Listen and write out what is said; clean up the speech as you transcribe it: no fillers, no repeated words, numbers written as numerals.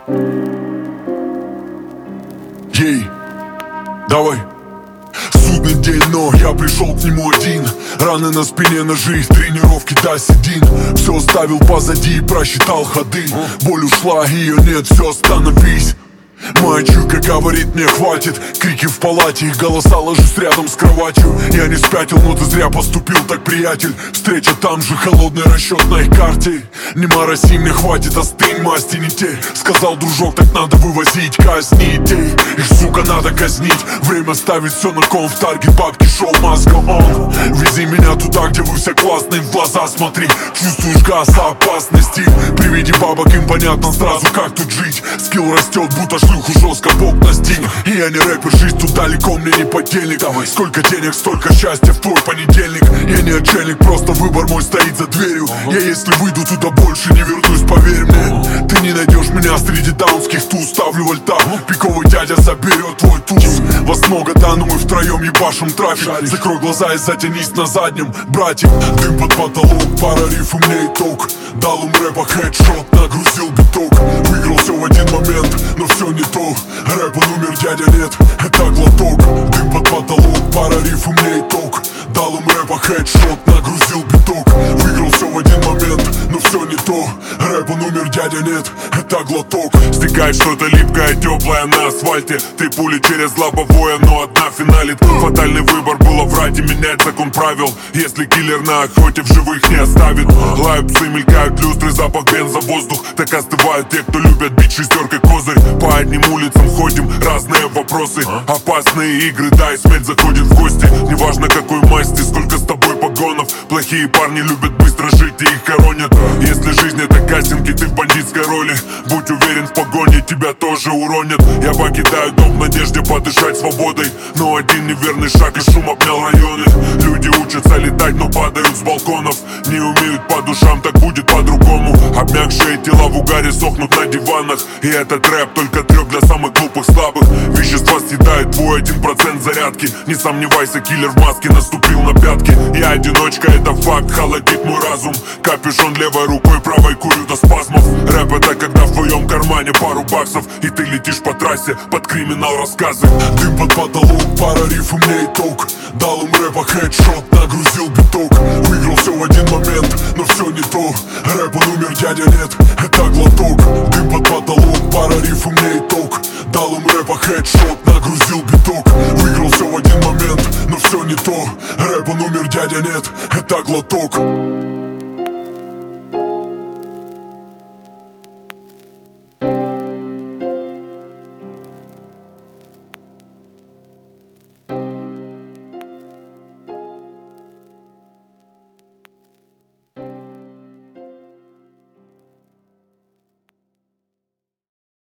Ей, давай. Судный день, но я пришел к нему один. Раны на спине, ножи, тренировки до седин. Все оставил позади и просчитал ходы. Боль ушла, ее нет, все, остановись. Моя чуйка говорит, мне хватит. Крики в палате, их голоса ложусь рядом с кроватью. Я не спятил, но ты зря поступил так, приятель. Встреча там же, холодный расчет на их карте. Не мороси, мне хватит, остынь, масти не те. Сказал дружок, так надо вывозить, казни идей. Их, сука, надо казнить. Время ставить все на кон, в таргет бабки, шоу, маска он. Вези меня туда, где вы все классные, в глаза смотри. Чувствуешь газ опасности. При виде бабок им понятно сразу, как тут жить. Скилл растет, будто шлюху жестко Бог настиг. И я не рэпер, жизнь тут далеко, мне не подельник. Давай, сколько денег, столько счастья в твой понедельник. Я не отшельник, просто выбор мой стоит за дверью. Я если выйду туда больше не вернусь, поверь мне. Ты не найдешь меня среди даунских туз. Ставлю вольта, пиковый дядя заберет твой туз. Вас много, да, но мы втроем ебашим трафик. Закрой глаза и затянись на заднем, братик. Дым под потолок, пара риф и мне итог. Дал им рэпа хедшот, нагрузил биток. Выиграл все в один момент, но все не то. Рэпа номер, дядя, нет, это глоток. Дым под потолок, пара риф и мне итог. Дал им рэпа хедшот, нагрузил биток. Выиграл все в один момент, но все не то. Рэпа номер, дядя, нет, это глоток. Стекает что-то липкое, теплое на асфальте. Три пули через лобовое, но одна финалит. Фатальный выбор было врать и менять закон правил. Если киллер на охоте в живых не оставит. Лают псы, мелькают люстры, запах бенза, воздух. Так остывают те, кто любят бить шестеркой козырь. По одним улицам ходим, разные вопросы. Опасные игры, да, и смерть заходит в гости. Неважно какой масти, сколько с тобой погонов. Плохие парни любят быстро жить и их хоронят. Если жизнь это кастинг и ты в бандитской роли, будь уверен, в погоне тебя тоже уронят. Я покидаю дом в надежде подышать свободой, но один неверный шаг и шум обнял районы. Люди учатся летать, но падают с балконов. Не умеют по душам, так будет по-другому. Обмякшие тела в угаре сохнут на диванах. И этот рэп только трёп для самых глупых, слабых. Вещества съедают твой 1% зарядки. Не сомневайся, киллер в маске наступил на пятки. Я одиночка, это факт, холодит мой разум. Капюшон левой рукой, правой курю до спазмов. Рэп это когда в твоем кармане пару баксов, и ты летишь по трассе под криминал рассказы. Дым под потолок, пара риф и мне итог. Дал им рэпа хедшот, нагрузил биток. Выиграл все в один момент, но все не то. Рэпа номер, дядя, нет, это глоток. Дым под потолок, пара риф и мне итог. Дал им рэпа хедшот, нагрузил биток. Выиграл все в один момент, но все не то. Рэпа номер, дядя, нет, это глоток.